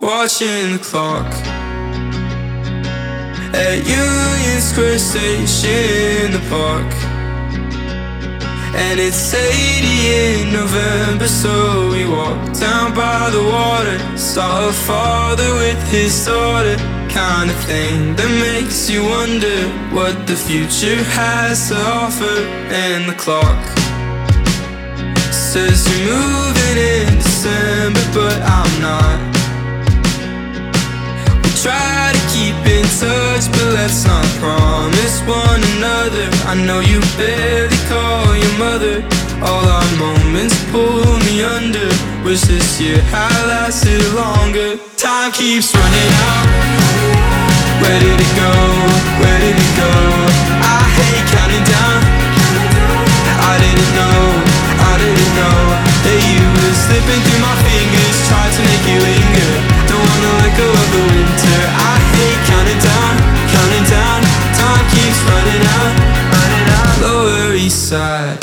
watching the clock at Union Square Station in the park. And it's 80 in November, so we walked down by the water. Saw a father with his daughter, kind of thing that makes you wonder what the future has to offer. And the clock says you're moving in December, but I'm not. We try to keep in touch, but let's not promise one another. I know you barely call your mother. All our moments pull me under. Wish this year had lasted longer. Time keeps running out. Where did it go? Where did it go? I hate counting down. I didn't know that you were slipping through my fingers. Tried to make you linger. Don't wanna let go of the winter. I hate counting down. Time keeps running out. Lower East Side,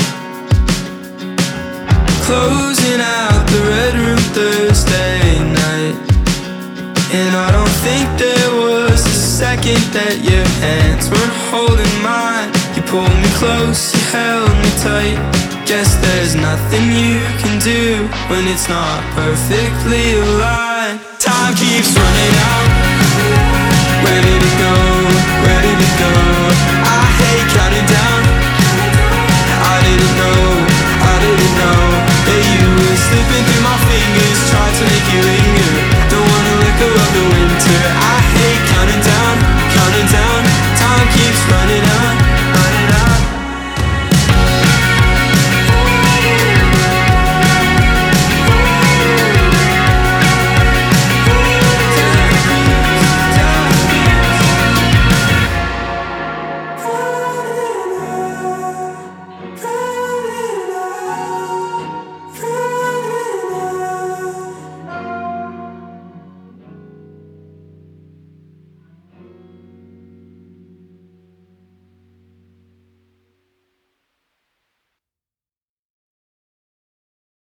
closing out the Red Room Thursday night. And I don't think there was a second that your hands weren't holding mine. You pulled me close, you held me tight. Guess there's nothing you can do when it's not perfectly aligned. Time keeps running out.